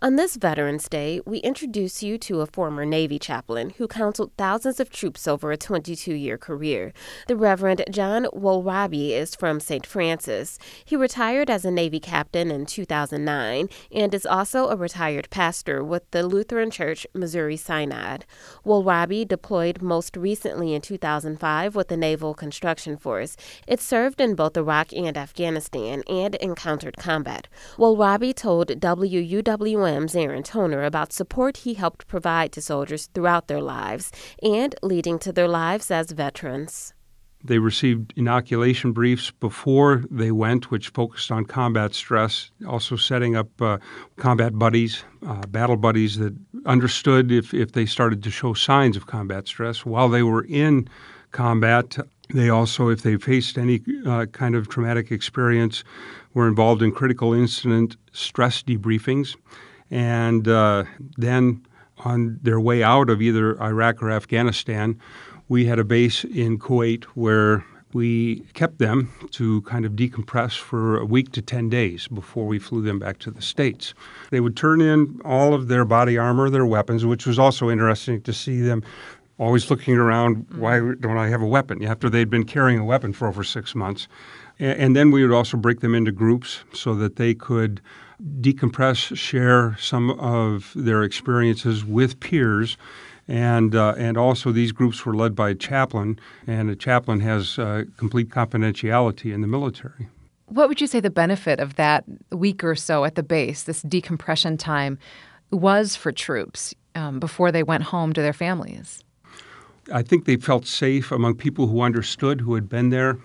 On this Veterans Day, we introduce you to a former Navy chaplain who counseled thousands of troops over a 22-year career. The Reverend John Woolrabi is from St. Francis. He retired as a Navy captain in 2009 and is also a retired pastor with the Lutheran Church Missouri Synod. Woolrabi deployed most recently in 2005 with the Naval Construction Force. It served in both Iraq and Afghanistan and encountered combat. Woolrabi told WUWM's Aaron Toner about support he helped provide to soldiers throughout their lives and leading to their lives as veterans. They received inoculation briefs before they went, which focused on combat stress, also setting up combat buddies, battle buddies that understood if they started to show signs of combat stress. While they were in combat, they also, if they faced any kind of traumatic experience, were involved in critical incident stress debriefings. And then on their way out of either Iraq or Afghanistan, we had a base in Kuwait where we kept them to kind of decompress for a week to 10 days before we flew them back to the States. They would turn in all of their body armor, their weapons, which was also interesting to see them always looking around, why don't I have a weapon? After they'd been carrying a weapon for over 6 months. And then we would also break them into groups so that they could decompress, share some of their experiences with peers. And also these groups were led by a chaplain, and a chaplain has complete confidentiality in the military. What would you say the benefit of that week or so at the base, this decompression time, was for troops before they went home to their families? I think they felt safe among people who understood, who had been there.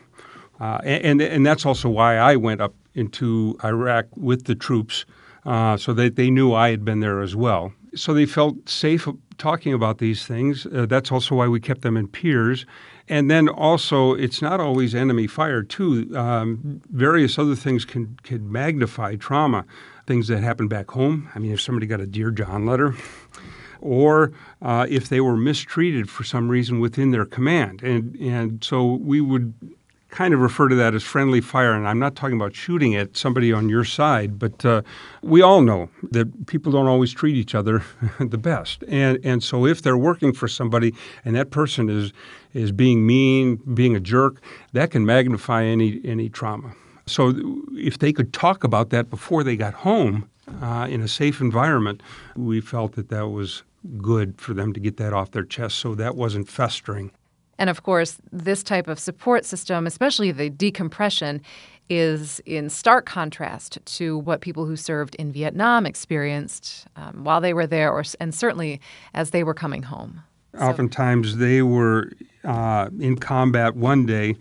And that's also why I went up into Iraq with the troops, so that they knew I had been there as well. So they felt safe talking about these things. That's also why we kept them in peers. And then also, it's not always enemy fire, too. Various other things can magnify trauma, things that happen back home. I mean, if somebody got a Dear John letter, or if they were mistreated for some reason within their command. And so we would kind of refer to that as friendly fire. And I'm not talking about shooting at somebody on your side, but we all know that people don't always treat each other the best. And so if they're working for somebody and that person is being mean, being a jerk, that can magnify any trauma. So if they could talk about that before they got home in a safe environment, we felt that was good for them to get that off their chest so that wasn't festering. And of course, this type of support system, especially the decompression, is in stark contrast to what people who served in Vietnam experienced while they were there, and certainly as they were coming home. Oftentimes they were in combat one day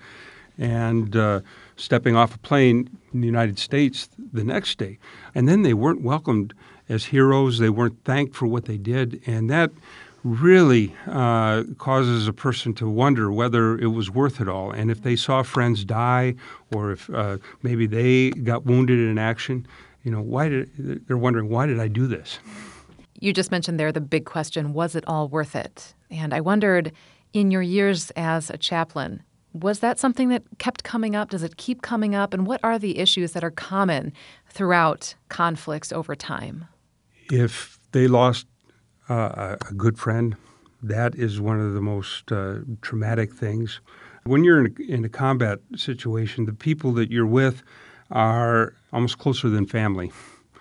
and stepping off a plane in the United States the next day. And then they weren't welcomed as heroes. They weren't thanked for what they did. And that really causes a person to wonder whether it was worth it all. And if they saw friends die, or if maybe they got wounded in action, they're wondering, why did I do this? You just mentioned there the big question, was it all worth it? And I wondered, in your years as a chaplain, was that something that kept coming up? Does it keep coming up? And what are the issues that are common throughout conflicts over time? If they lost a good friend, that is one of the most traumatic things. When you're in a combat situation, the people that you're with are almost closer than family.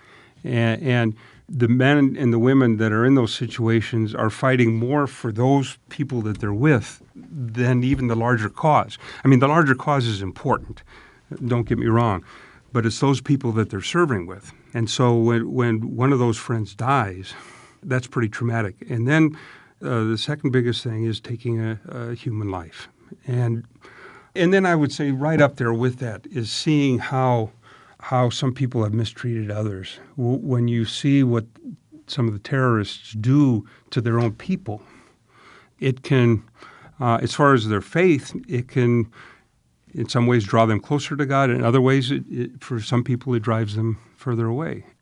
And the men and the women that are in those situations are fighting more for those people that they're with than even the larger cause. I mean, the larger cause is important, don't get me wrong, but it's those people that they're serving with. And so when one of those friends dies, that's pretty traumatic. And then the second biggest thing is taking a human life. And then I would say right up there with that is seeing how some people have mistreated others. When you see what some of the terrorists do to their own people, it can, as far as their faith, it can in some ways draw them closer to God. In other ways, for some people, it drives them further away.